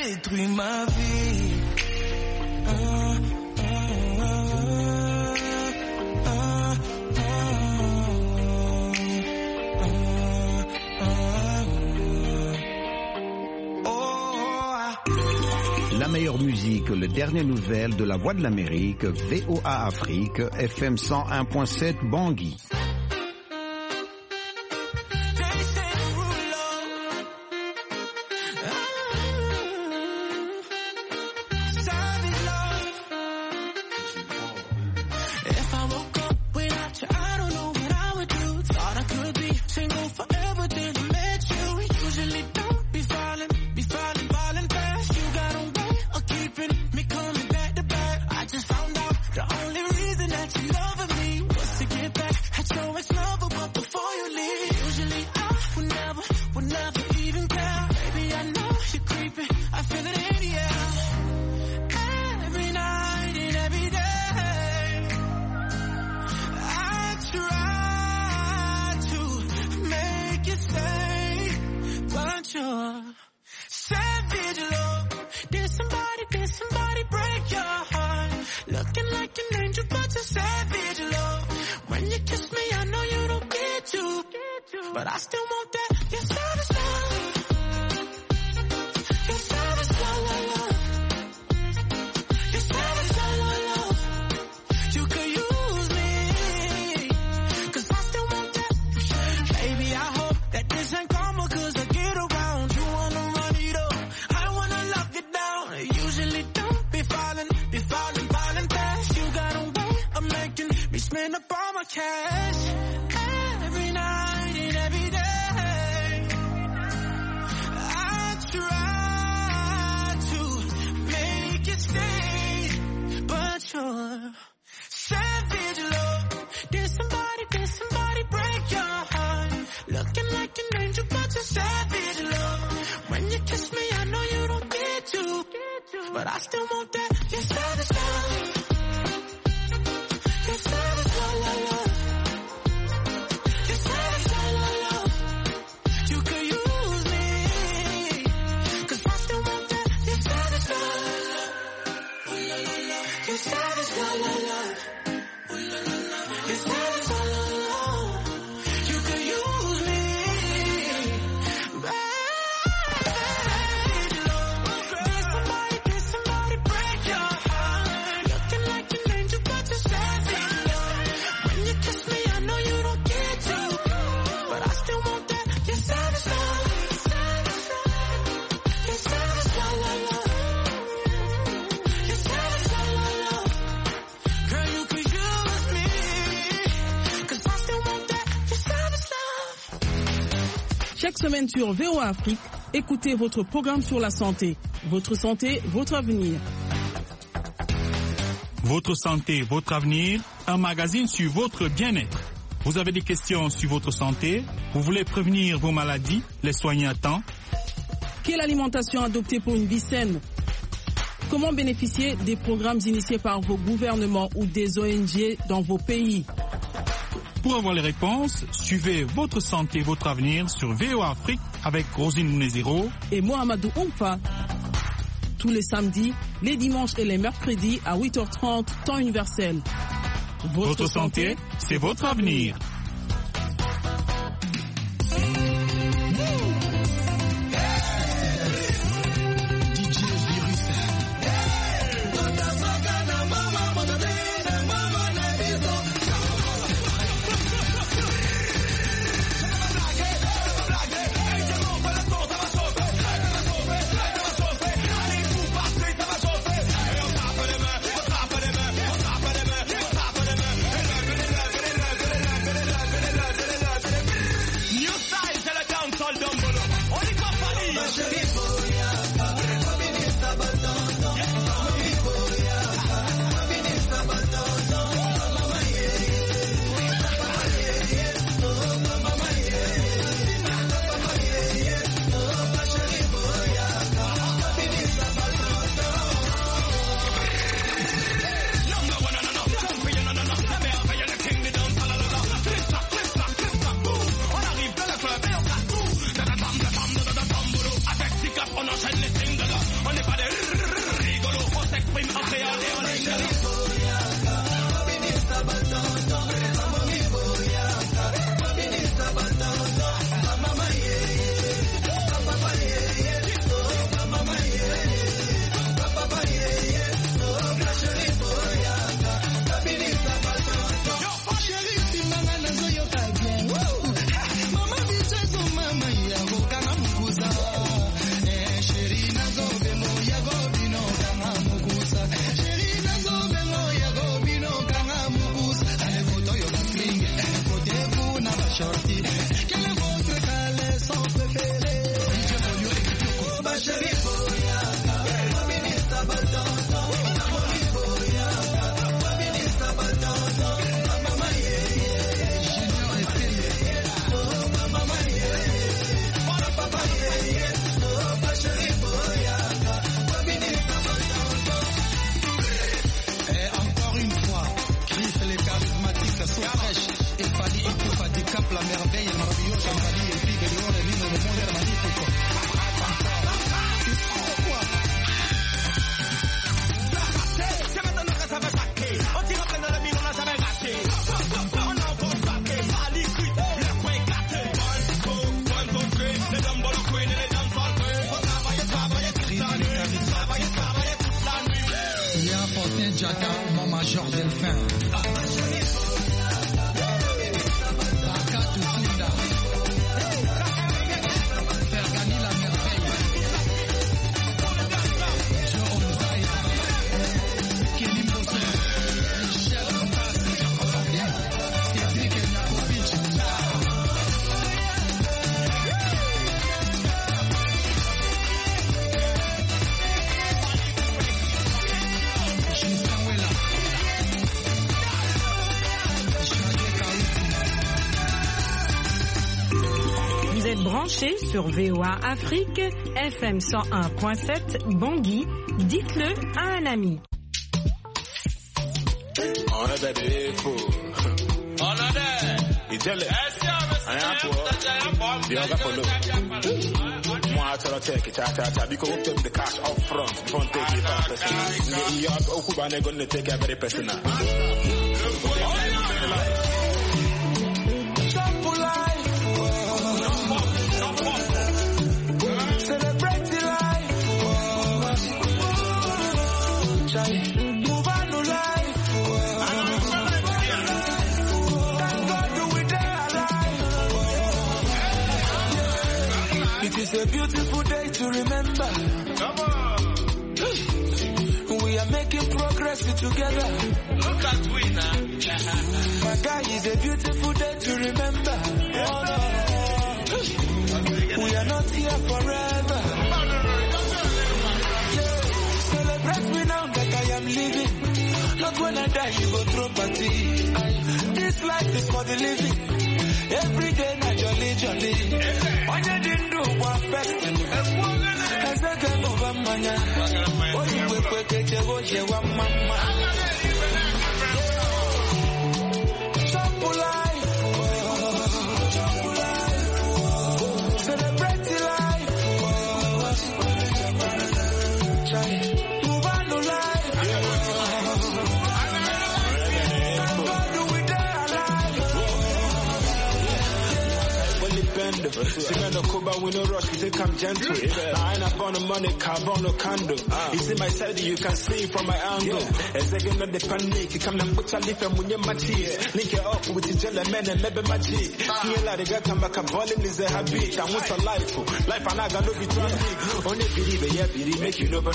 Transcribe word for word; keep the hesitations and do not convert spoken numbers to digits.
détruit ma vie. Ah, ah, ah, ah, ah, oh. La meilleure musique, les dernières nouvelles de la Voix de l'Amérique, V O A Afrique, F M cent un point sept Bangui. Chaque semaine sur V O A Afrique, écoutez votre programme sur la santé. Votre santé, votre avenir. Votre santé, votre avenir, un magazine sur votre bien-être. Vous avez des questions sur votre santé? Vous voulez prévenir vos maladies, les soigner à temps? Quelle alimentation adopter pour une vie saine? Comment bénéficier des programmes initiés par vos gouvernements ou des O N G dans vos pays? Pour avoir les réponses, suivez Votre santé, votre avenir sur V O A Afrique avec Rosine Mouneziro et Mohamedou Oumfa. Tous les samedis, les dimanches et les mercredis à huit heures trente, temps universel. Votre, votre santé, c'est votre avenir. Il y a Fortin Djata, mon major Delphin. Bakatou Sounda. Fergani la merveille. Joe Onzaïa. Kenny Moser. Michel Mbassi. Cédric Nakovic. Vous êtes branchés sur V O A Afrique, F M cent un point sept, Bangui. Dites-le à un ami. On a des faux. On a des. Il dit le. Rien pour. Bien va pour nous. Moi, I tell her take it, ta ta ta. Because we take the cash up front, front take it back. You are Okubane going to take it very personal. It is a beautiful day to remember. Come on. We are making progress together. Look at we now. My guy, it's a beautiful day to remember. Oh, no. We are not here forever. Yeah. Celebrate me now that I am living. Not when I die, you go throw party. This life is for the living. Every day na jolly jolly. Onye di ndu kwa person. Ezeke mova manya. Oyi kwe kwe je goje wa mama. Chop life. Chop life. Celebrate life. Move on to life. She man no coba we no rush, we say come gentle. I ain't up on the money, carve on no candle. You see my side, you can see from my angle. A second of the panic, you come and put a leaf and when you're my teeth. Link it up with the jelly man and maybe my cheek. Feel like the guy come back, a balling is a habit. I want a life, life and I got no be traffic. Only believe it, yeah, believe make you know.